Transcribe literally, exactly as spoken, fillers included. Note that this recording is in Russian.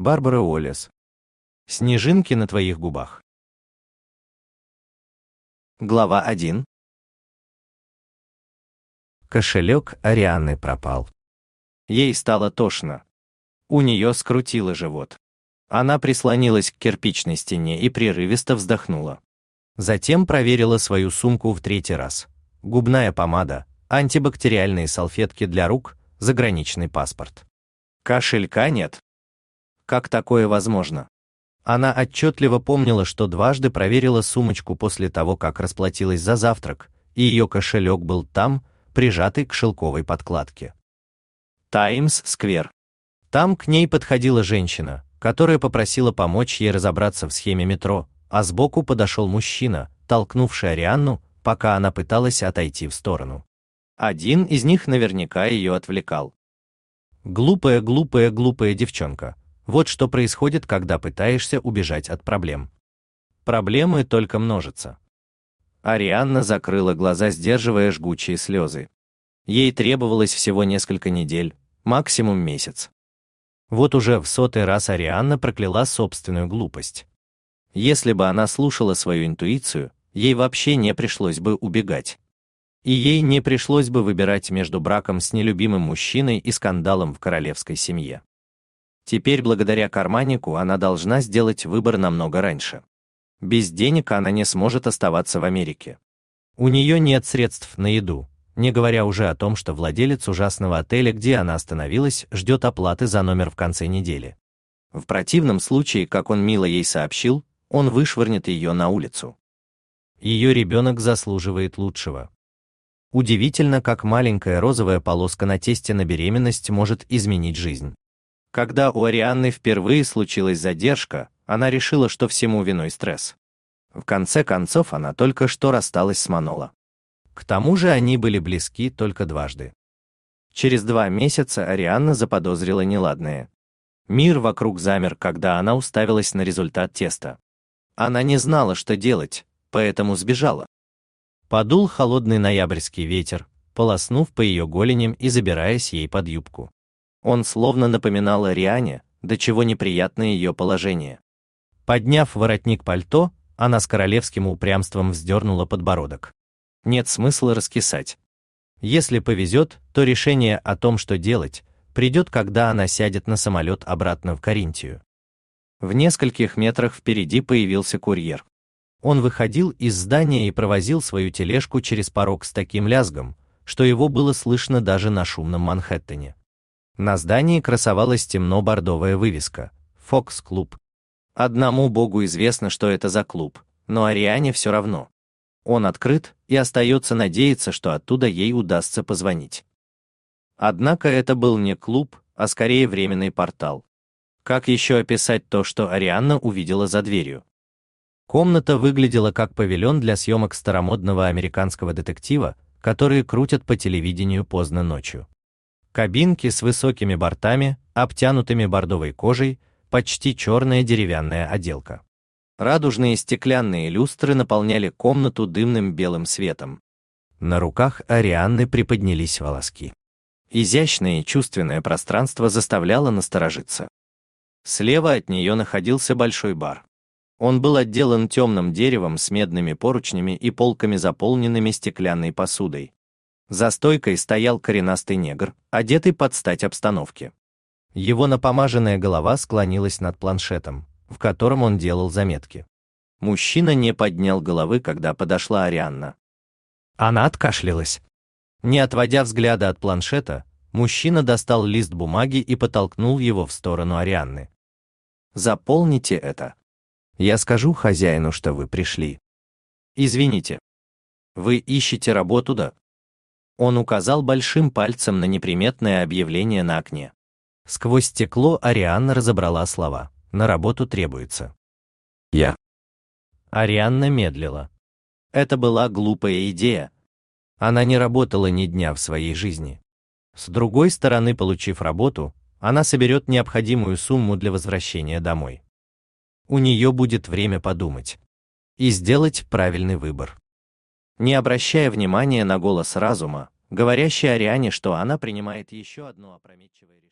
Барбара Уоллес. Снежинки на твоих губах. Глава один. Кошелек Арианны пропал. Ей стало тошно. У нее скрутило живот. Она прислонилась к кирпичной стене и прерывисто вздохнула. Затем проверила свою сумку в третий раз. Губная помада, антибактериальные салфетки для рук, заграничный паспорт. Кошелька нет. Как такое возможно? Она отчетливо помнила, что дважды проверила сумочку после того, как расплатилась за завтрак, и ее кошелек был там, прижатый к шелковой подкладке. Таймс-сквер. Там к ней подходила женщина, которая попросила помочь ей разобраться в схеме метро, а сбоку подошел мужчина, толкнувший Арианну, пока она пыталась отойти в сторону. Один из них наверняка ее отвлекал. Глупая, глупая, глупая девчонка. Вот что происходит, когда пытаешься убежать от проблем. Проблемы только множатся. Арианна закрыла глаза, сдерживая жгучие слезы. Ей требовалось всего несколько недель, максимум месяц. Вот уже в сотый раз Арианна прокляла собственную глупость. Если бы она слушала свою интуицию, ей вообще не пришлось бы убегать. И ей не пришлось бы выбирать между браком с нелюбимым мужчиной и скандалом в королевской семье. Теперь, благодаря карманнику, она должна сделать выбор намного раньше. Без денег она не сможет оставаться в Америке. У нее нет средств на еду, не говоря уже о том, что владелец ужасного отеля, где она остановилась, ждет оплаты за номер в конце недели. В противном случае, как он мило ей сообщил, он вышвырнет ее на улицу. Ее ребенок заслуживает лучшего. Удивительно, как маленькая розовая полоска на тесте на беременность может изменить жизнь. Когда у Арианны впервые случилась задержка, она решила, что всему виной стресс. В конце концов, она только что рассталась с Маноло. К тому же они были близки только дважды. Через два месяца Арианна заподозрила неладное. Мир вокруг замер, когда она уставилась на результат теста. Она не знала, что делать, поэтому сбежала. Подул холодный ноябрьский ветер, полоснув по ее голеням и забираясь ей под юбку. Он словно напоминал Ариане, до чего неприятно ее положение. Подняв воротник пальто, она с королевским упрямством вздернула подбородок. Нет смысла раскисать. Если повезет, то решение о том, что делать, придет, когда она сядет на самолет обратно в Каринтию. В нескольких метрах впереди появился курьер. Он выходил из здания и провозил свою тележку через порог с таким лязгом, что его было слышно даже на шумном Манхэттене. На здании красовалась темно-бордовая вывеска «Фокс-клуб». Одному богу известно, что это за клуб, но Ариане все равно. Он открыт, и остается надеяться, что оттуда ей удастся позвонить. Однако это был не клуб, а скорее временный портал. Как еще описать то, что Арианна увидела за дверью? Комната выглядела как павильон для съемок старомодного американского детектива, которые крутят по телевидению поздно ночью. Кабинки с высокими бортами, обтянутыми бордовой кожей, почти черная деревянная отделка. Радужные стеклянные люстры наполняли комнату дымным белым светом. На руках Арианны приподнялись волоски. Изящное и чувственное пространство заставляло насторожиться. Слева от нее находился большой бар. Он был отделан темным деревом с медными поручнями и полками, заполненными стеклянной посудой. За стойкой стоял коренастый негр, одетый под стать обстановке. Его напомаженная голова склонилась над планшетом, в котором он делал заметки. Мужчина не поднял головы, когда подошла Арианна. Она откашлялась. Не отводя взгляда от планшета, мужчина достал лист бумаги и подтолкнул его в сторону Арианны. «Заполните это. Я скажу хозяину, что вы пришли. Извините. Вы ищете работу, да?» Он указал большим пальцем на неприметное объявление на окне. Сквозь стекло Арианна разобрала слова. «На работу требуется». «Я». Арианна медлила. Это была глупая идея. Она не работала ни дня в своей жизни. С другой стороны, получив работу, она соберет необходимую сумму для возвращения домой. У нее будет время подумать и сделать правильный выбор. Не обращая внимания на голос разума, говорящий Ариане, что она принимает еще одно опрометчивое решение.